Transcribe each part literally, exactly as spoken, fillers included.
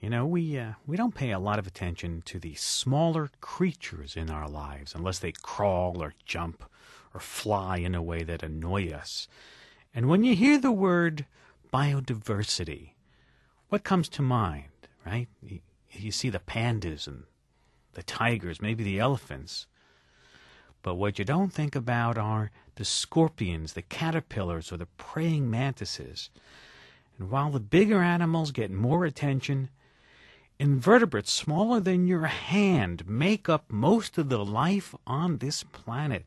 You know, we uh, we don't pay a lot of attention to the smaller creatures in our lives unless they crawl or jump or fly in a way that annoy us. And when you hear the word biodiversity, what comes to mind, right? You, you see the pandas and the tigers, maybe the elephants. But what you don't think about are the scorpions, the caterpillars, or the praying mantises. And while the bigger animals get more attention, invertebrates smaller than your hand make up most of the life on this planet.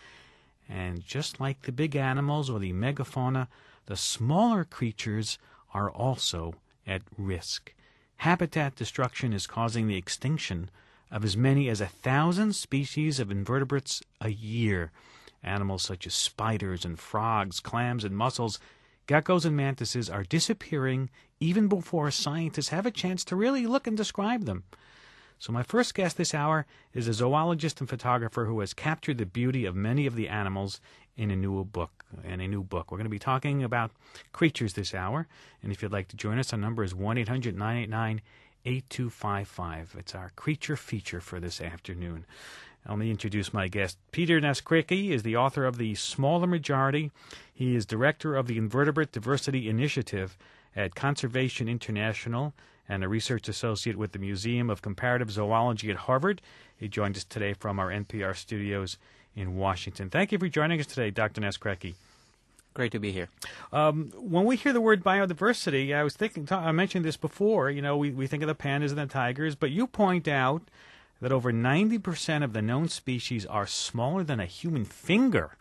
And just like the big animals or the megafauna, the smaller creatures are also at risk. Habitat destruction is causing the extinction of as many as a thousand species of invertebrates a year. Animals such as spiders and frogs, clams and mussels, geckos and mantises are disappearing even before scientists have a chance to really look and describe them. So my first guest this hour is a zoologist and photographer who has captured the beauty of many of the animals in a new book. In a new book, we're going to be talking about creatures this hour. And if you'd like to join us, our number is one eight hundred nine eight nine eight two five five. It's our creature feature for this afternoon. Let me introduce my guest. Peter Naskricki is the author of The Smaller Majority. He is director of the Invertebrate Diversity Initiative at Conservation International and a research associate with the Museum of Comparative Zoology at Harvard. He joined us today from our N P R studios in Washington. Thank you for joining us today, Doctor Naskricki. Great to be here. Um, when we hear the word biodiversity, I was thinking, I mentioned this before, you know, we, we think of the pandas and the tigers, but you point out that over ninety percent of the known species are smaller than a human finger.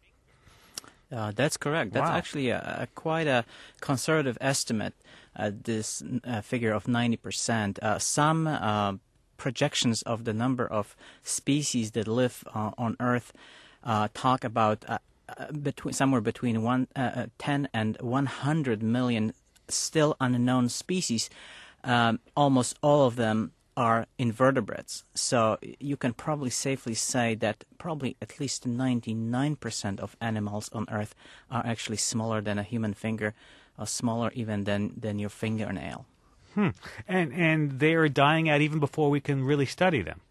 Uh, that's correct. That's Wow. actually a, a quite a conservative estimate, uh, this uh, figure of ninety percent. Uh, some uh, projections of the number of species that live uh, on Earth uh, talk about uh, uh, between somewhere between one, uh, ten and one hundred million still unknown species. Um, almost all of them are invertebrates. So you can probably safely say that probably at least ninety-nine percent of animals on Earth are actually smaller than a human finger, or smaller even than, than your fingernail. Hmm. And and they are dying out even before we can really study them.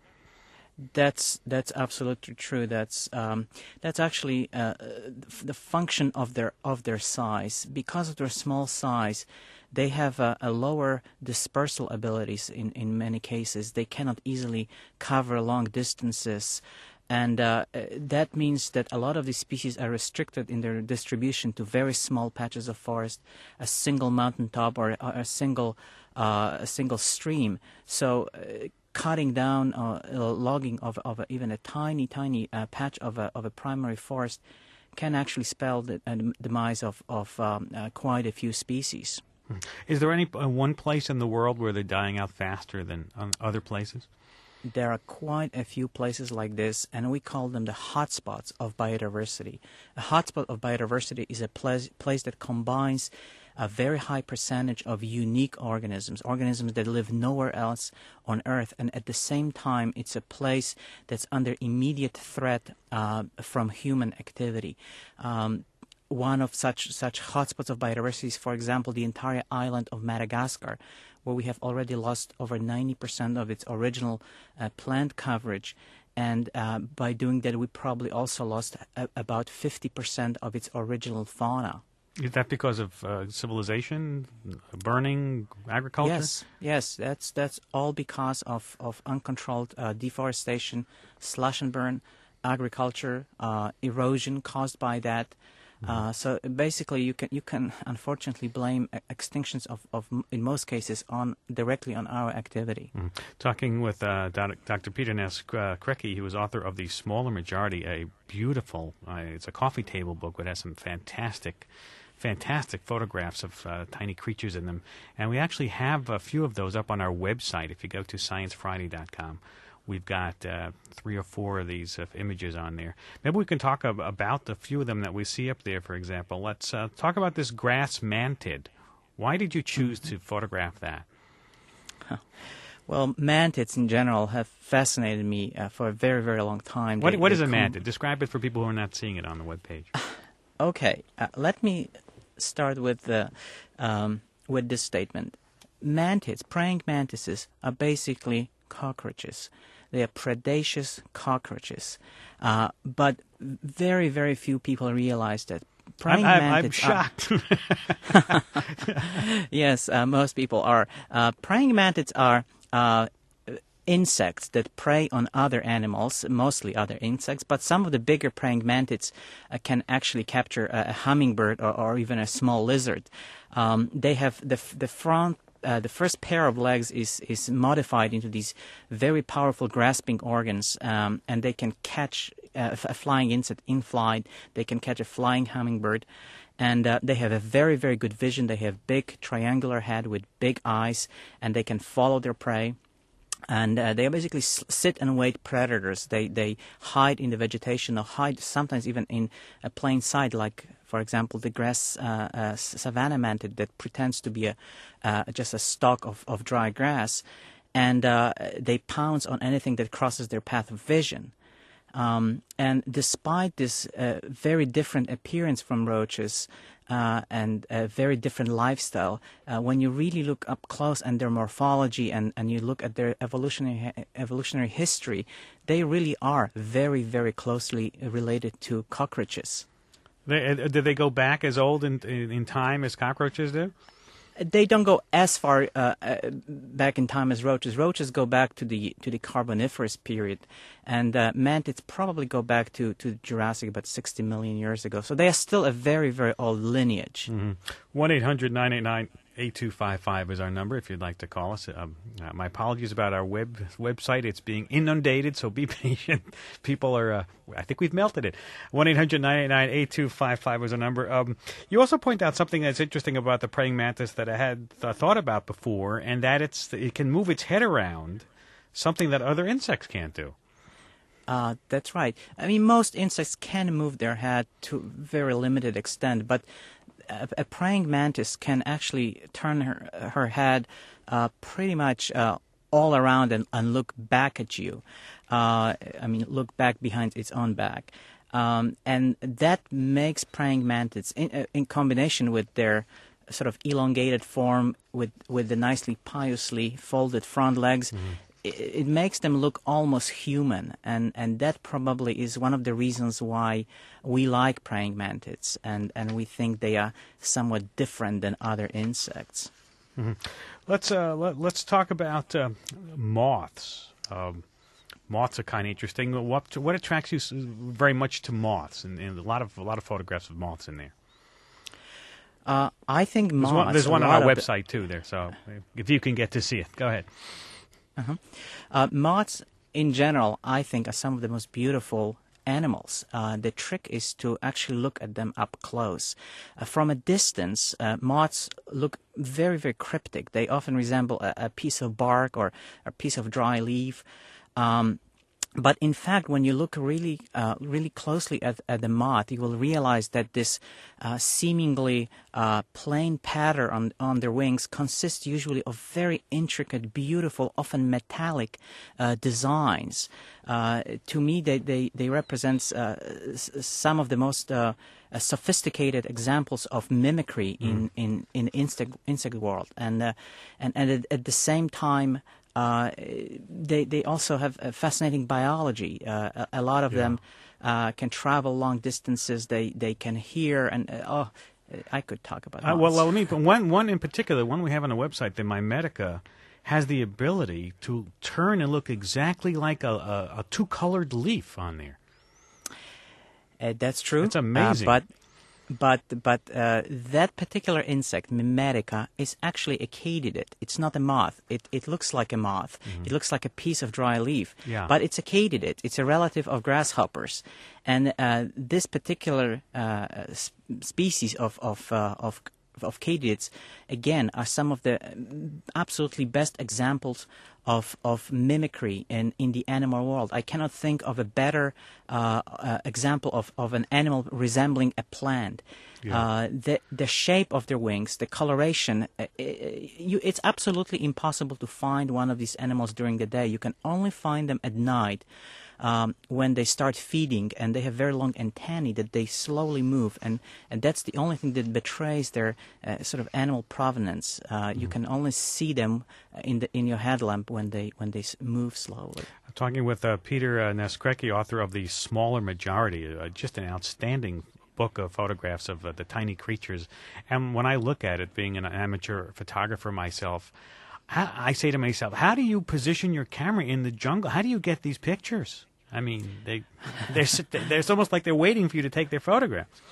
That's that's absolutely true. That's um, that's actually uh, the function of their of their size. Because of their small size, they have a, a lower dispersal abilities in, in many cases. They cannot easily cover long distances. And uh, that means that a lot of these species are restricted in their distribution to very small patches of forest, a single mountaintop, or, or a single uh, a single stream. So uh, cutting down, uh, logging of, of a, even a tiny, tiny uh, patch of a, of a primary forest can actually spell the uh, demise of, of um, uh, quite a few species. Is there any uh, one place in the world where they're dying out faster than um, other places? There are quite a few places like this, and we call them the hotspots of biodiversity. A hotspot of biodiversity is a place, place that combines a very high percentage of unique organisms, organisms that live nowhere else on Earth, and at the same time it's a place that's under immediate threat uh, from human activity. Um, One of such such hotspots of biodiversity is, for example, the entire island of Madagascar, where we have already lost over ninety percent of its original uh, plant coverage. And uh, by doing that, we probably also lost a, about fifty percent of its original fauna. Is that because of uh, civilization, burning, agriculture? Yes, yes, that's that's all because of, of uncontrolled uh, deforestation, slash and burn, agriculture, uh, erosion caused by that. Uh, so basically, you can you can unfortunately blame extinctions of, of in most cases on directly on our activity. Mm. Talking with uh, Doctor Peter Naskricki, he was author of The Smaller Majority, a beautiful, uh, it's a coffee table book that has some fantastic, fantastic photographs of uh, tiny creatures in them, and we actually have a few of those up on our website. If you go to science friday dot com. We've got uh, three or four of these uh, images on there. Maybe we can talk ab- about the few of them that we see up there, for example. Let's uh, talk about this grass mantid. Why did you choose to photograph that? Well, mantids in general have fascinated me uh, for a very, very long time. What, they, what they is a com- mantid? Describe it for people who are not seeing it on the webpage. Okay, uh, let me start with the um, with this statement. mantids, praying mantises, are basically cockroaches. They are predaceous cockroaches. Uh, but very, very few people realize that praying I'm, I'm, mantids I'm shocked. are... Yes, uh, most people are. Uh, praying mantids are uh, insects that prey on other animals, mostly other insects, but some of the bigger praying mantids uh, can actually capture a, a hummingbird or, or even a small lizard. Um, they have the, the front Uh, the first pair of legs is, is modified into these very powerful grasping organs, um, and they can catch uh, a flying insect in flight. They can catch a flying hummingbird, and uh, they have a very, very good vision. They have big triangular head with big eyes, and they can follow their prey. And uh, they basically s- sit and wait predators. They they hide in the vegetation, or hide sometimes even in a plain sight, like, for example, the grass uh, uh, savanna mantid that pretends to be a uh, just a stalk of, of dry grass, and uh, they pounce on anything that crosses their path of vision. Um, and despite this uh, very different appearance from roaches uh, and a very different lifestyle, uh, when you really look up close at their morphology and, and you look at their evolutionary evolutionary history, they really are very, very closely related to cockroaches. They, uh, did they go back as old in, in, in time as cockroaches do? They don't go as far uh, uh, back in time as roaches. Roaches go back to the to the Carboniferous period, and uh, mantids probably go back to, to Jurassic about sixty million years ago. So they are still a very, very old lineage. one eight hundred nine eight nine eight two five five is our number if you'd like to call us. Um, uh, my apologies about our web website. It's being inundated, so be patient. People are, uh, I think we've melted it. one eight hundred nine eight nine eight two five five is our number. Um, you also point out something that's interesting about the praying mantis that I had th- thought about before, and that it's it can move its head around, something that other insects can't do. Uh, that's right. I mean, most insects can move their head to a very limited extent, but a, a praying mantis can actually turn her her head uh, pretty much uh, all around and, and look back at you. Uh, I mean, look back behind its own back. Um, and that makes praying mantids, in, in combination with their sort of elongated form with, with the nicely piously folded front legs, mm-hmm. it, it makes them look almost human. And, and that probably is one of the reasons why we like praying mantids, and, and we think they are somewhat different than other insects. Mm-hmm. Let's uh, let, let's talk about uh, moths. Um, moths are kind of interesting. What what attracts you very much to moths? And, and a lot of a lot of photographs of moths in there. Uh, I think moths. There's one, there's one on our website the, too. There, so if you can get to see it, go ahead. Uh-huh. Uh, moths, in general, I think are some of the most beautiful animals. Uh, the trick is to actually look at them up close. Uh, from a distance, uh, moths look very, very cryptic. They often resemble a, a piece of bark or a piece of dry leaf. Um, but in fact, when you look really, uh, really closely at, at the moth, you will realize that this uh, seemingly uh, plain pattern on, on their wings consists usually of very intricate, beautiful, often metallic uh, designs. Uh, to me, they they they represent uh, s- some of the most uh, uh, sophisticated examples of mimicry in mm. in in insect insect world, and uh, and and at, at the same time. Uh, they they also have a fascinating biology. Uh, a, a lot of yeah. them uh, can travel long distances. They they can hear, and uh, oh, I could talk about. Uh, well, let me. One one in particular, one we have on the website, the Mimetico, has the ability to turn and look exactly like a, a, a two-colored leaf on there. Uh, that's true. It's amazing. Uh, but but but uh, that particular insect, Mimetico, is actually a katydid. It's not a moth. It it looks like a moth. Mm-hmm. It looks like a piece of dry leaf. Yeah. But it's a katydid. It's a relative of grasshoppers, and uh, this particular uh, sp- species of of uh, of of katydids, again, are some of the absolutely best examples of of mimicry in, in the animal world. I cannot think of a better uh, uh, example of, of an animal resembling a plant. Yeah. Uh, the the shape of their wings, the coloration, uh, you, it's absolutely impossible to find one of these animals during the day. You can only find them at night. Um, when they start feeding, and they have very long antennae that they slowly move, and, and that's the only thing that betrays their uh, sort of animal provenance. Uh, mm-hmm. You can only see them in the in your headlamp when they when they move slowly. I'm talking with uh, Peter uh, Neskrecki, author of The Smaller Majority, uh, just an outstanding book of photographs of uh, the tiny creatures. And when I look at it, being an amateur photographer myself, I, I say to myself, how do you position your camera in the jungle? How do you get these pictures? I mean, they, they're, they're, it's almost like they're waiting for you to take their photographs.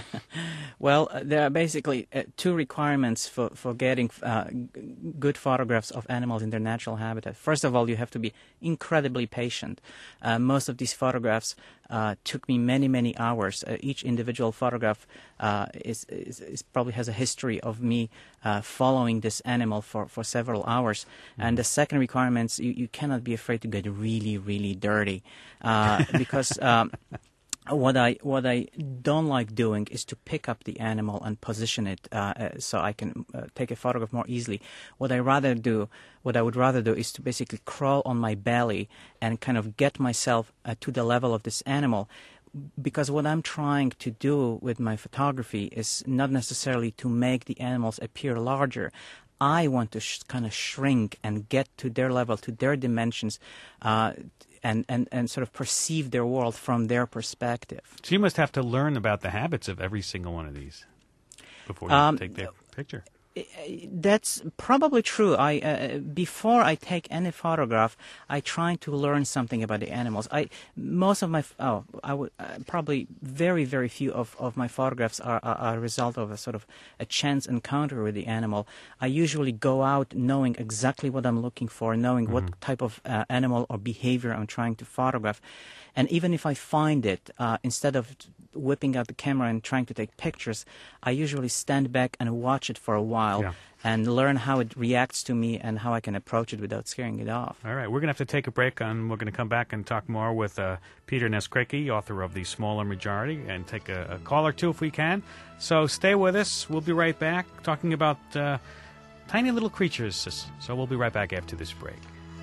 Well, uh, there are basically uh, two requirements for, for getting uh, g- good photographs of animals in their natural habitat. First of all, you have to be incredibly patient. Uh, most of these photographs uh, took me many, many hours. Uh, each individual photograph uh, is, is, is probably has a history of me uh, following this animal for, for several hours. Mm-hmm. And the second requirement is you, you cannot be afraid to get really, really dirty uh, because... Um, What I what I don't like doing is to pick up the animal and position it uh, uh, so I can uh, take a photograph more easily. What I rather do, what I would rather do, is to basically crawl on my belly and kind of get myself uh, to the level of this animal. Because what I'm trying to do with my photography is not necessarily to make the animals appear larger. I want to sh- kind of shrink and get to their level, to their dimensions, uh, and, and, and sort of perceive their world from their perspective. So you must have to learn about the habits of every single one of these before you um, take their picture. That's probably true. I uh, before I take any photograph, I try to learn something about the animals. I most of my oh, I would uh, probably very very few of, of my photographs are, are, are a result of a sort of a chance encounter with the animal. I usually go out knowing exactly what I'm looking for, knowing mm-hmm. what type of uh, animal or behavior I'm trying to photograph, and even if I find it, uh, instead of whipping out the camera and trying to take pictures, I usually stand back and watch it for a while yeah. and learn how it reacts to me and how I can approach it without scaring it off. All right, we're going to have to take a break, and we're going to come back and talk more with uh, Peter Neskrecki, author of The Smaller Majority, and take a, a call or two if we can. So stay with us. We'll be right back talking about uh, tiny little creatures. So we'll be right back after this break.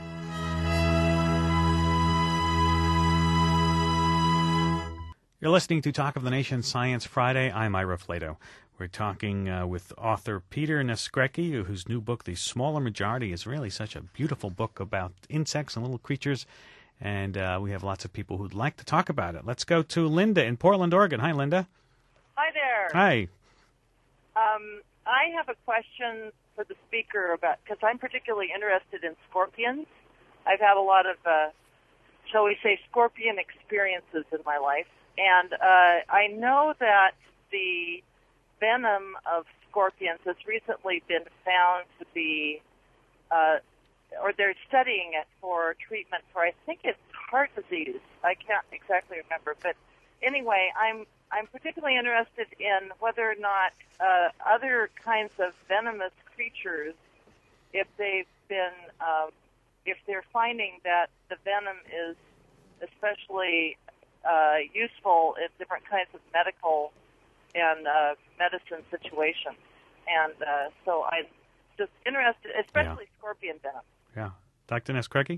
You're listening to Talk of the Nation Science Friday. I'm Ira Flato. We're talking uh, with author Peter Neskrecki, whose new book, The Smaller Majority, is really such a beautiful book about insects and little creatures. And uh, we have lots of people who'd like to talk about it. Let's go to Linda in Portland, Oregon. Hi, Linda. Hi there. Hi. Um, I have a question for the speaker about, because I'm particularly interested in scorpions. I've had a lot of, uh, shall we say, scorpion experiences in my life. And uh, I know that the venom of scorpions has recently been found to be, uh, or they're studying it for treatment for, I think it's heart disease. I can't exactly remember. But anyway, I'm I'm particularly interested in whether or not uh, other kinds of venomous creatures, if they've been, um, if they're finding that the venom is especially Uh, useful in different kinds of medical and uh, medicine situations. And uh, so I'm just interested, especially yeah. scorpion venom. Yeah. Doctor Neskrecki?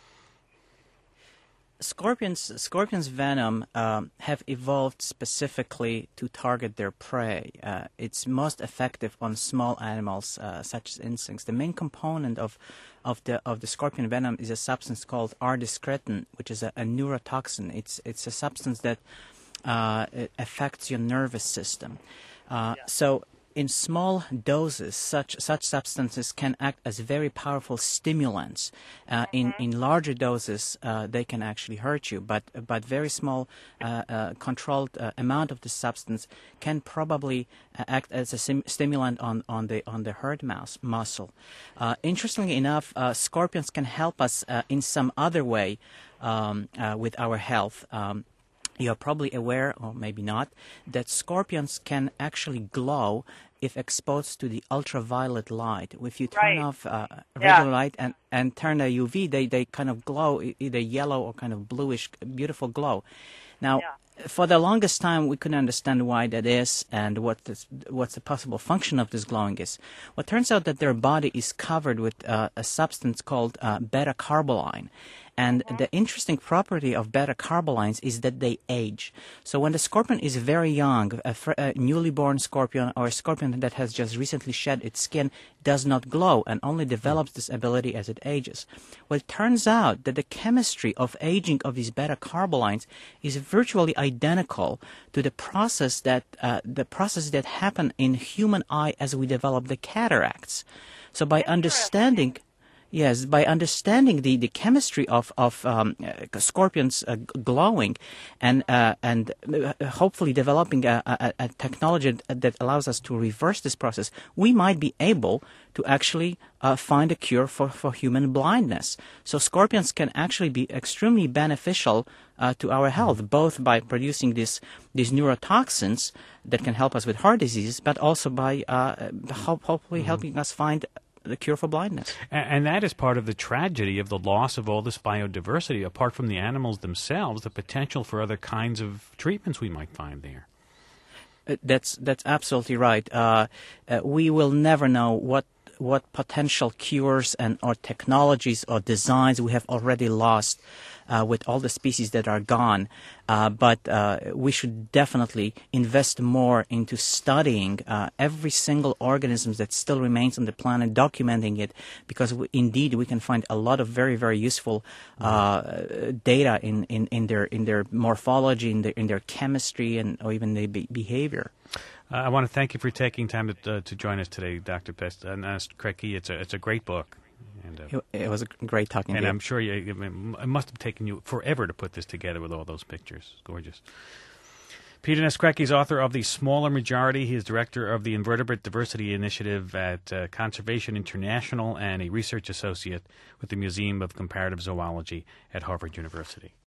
Scorpions, scorpions' venom um, have evolved specifically to target their prey. Uh, it's most effective on small animals, uh, such as insects. The main component of of the of the scorpion venom is a substance called R. discretin, which is a, a neurotoxin. It's it's a substance that uh, it affects your nervous system. Uh, yeah. So, in small doses, such such substances can act as very powerful stimulants. Uh, in in larger doses, uh, they can actually hurt you. But but very small, uh, uh, controlled uh, amount of the substance can probably uh, act as a sim- stimulant on, on the on the hurt mouse muscle. Uh, interestingly enough, uh, scorpions can help us uh, in some other way um, uh, with our health. Um, you're probably aware, or maybe not, that scorpions can actually glow if exposed to the ultraviolet light. If you turn Right. off uh, regular Yeah. light and, and turn a U V, they, they kind of glow, e- either yellow or kind of bluish, beautiful glow. Now, Yeah. for the longest time, we couldn't understand why that is and what this, what's the possible function of this glowing is. Well, it turns out that their body is covered with uh, a substance called uh, beta-carboline. And the interesting property of beta-carbolines is that they age. So when the scorpion is very young, a, fr- a newly born scorpion or a scorpion that has just recently shed its skin does not glow and only develops this ability as it ages. Well, it turns out that the chemistry of aging of these beta-carbolines is virtually identical to the process that uh, the process that happen in human eye as we develop the cataracts. So by understanding Yes, by understanding the, the chemistry of of um, uh, scorpions uh, g- glowing, and uh, and uh, hopefully developing a, a, a technology that allows us to reverse this process, we might be able to actually uh, find a cure for, for human blindness. So scorpions can actually be extremely beneficial uh, to our health, both by producing these these neurotoxins that can help us with heart disease, but also by uh, ho- hopefully helping us find the cure for blindness. And, and that is part of the tragedy of the loss of all this biodiversity. Apart from the animals themselves, the potential for other kinds of treatments we might find there. Uh, That's that's absolutely right. Uh, uh, we will never know what what potential cures and or technologies or designs we have already lost uh, with all the species that are gone. Uh, but uh, we should definitely invest more into studying uh, every single organism that still remains on the planet, documenting it, because we, indeed we can find a lot of very, very useful uh, data in, in, in their in their morphology, in their in their chemistry, and or even their be- behavior. Uh, I want to thank you for taking time to uh, to join us today, Doctor Pest. And uh, Krecki, it's a it's a great book, and uh, It, it was great talking and to you. I'm sure you, it must have taken you forever to put this together with all those pictures. It's gorgeous. Peter Krecki is author of The Smaller Majority. He is director of the Invertebrate Diversity Initiative at uh, Conservation International and a research associate with the Museum of Comparative Zoology at Harvard University.